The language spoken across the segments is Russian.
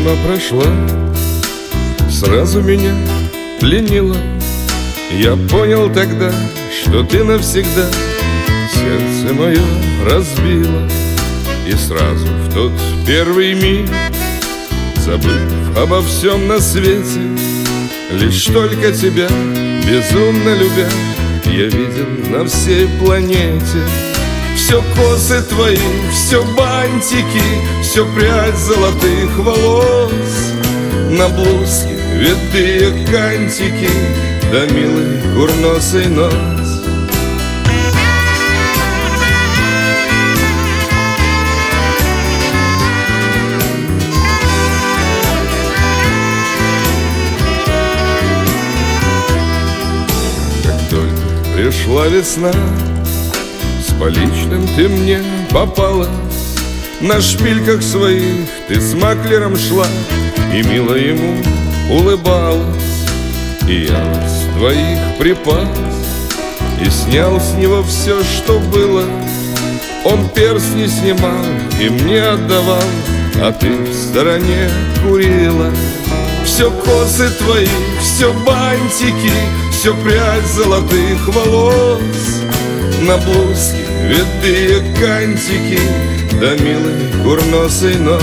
мимо прошла, сразу меня пленила. Я понял тогда, что ты навсегда сердце мое разбила. И сразу в тот первый миг, забыв обо всем на свете, лишь только тебя, безумно любя, я видел на всей планете. Все косы твои, все бантики, все прядь золотых волос, на блузке витые кантики, да милый курносый нос. Как только пришла весна, с поличным ты мне попала. На шпильках своих ты с маклером шла и мило ему улыбалась. И я вас двоих припас и снял с него все, что было. Он перстни снимал и мне отдавал, а ты в стороне курила. Все косы твои, все бантики, все прядь золотых волос, на блузке витые кантики, да милый курносый нос.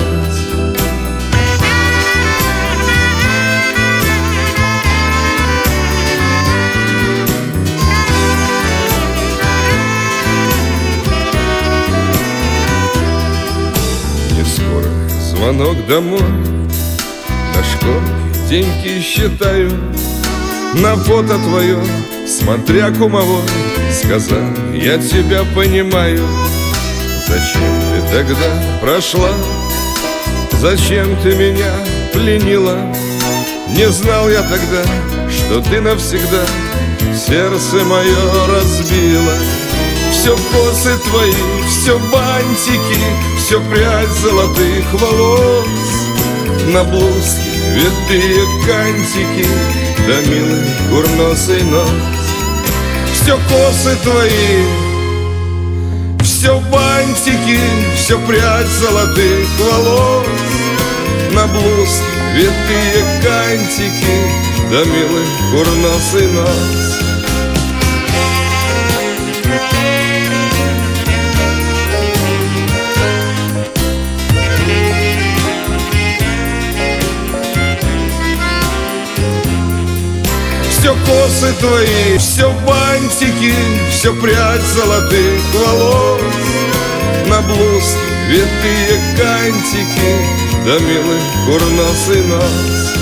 Не скоро звонок домой, на школке деньги считаю, на фото твое, смотря кумовой, сказал: я тебя понимаю. Зачем ты тогда прошла? Зачем ты меня пленила? Не знал я тогда, что ты навсегда сердце мое разбила. Все косы твои, все бантики, все прядь золотых волос, на блузке витые кантики, да милый курносый нос. Все косы твои, все бантики, все прядь золотых волос, на блузке витые кантики, да милый курносый нос. Все косы твои, все бантики, все прядь золотых волос, на блузке витые кантики, да милый курносый нос.